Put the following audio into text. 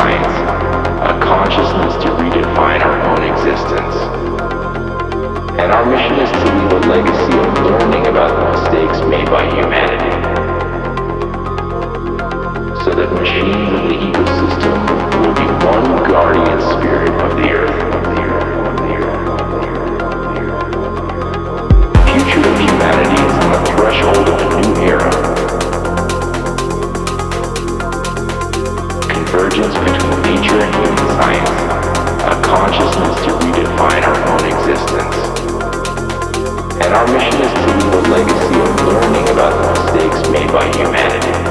science, a consciousness to redefine our own existence. And our mission is to leave a legacy of learning about the mistakes made by humanity, so that machines in the ecosystem will be one guardian spirit of the earth. The future of humanity is on the threshold of a new era. Convergence between nature and human science, a consciousness to redefine our own existence. And our mission is to leave a legacy of learning about the mistakes made by humanity,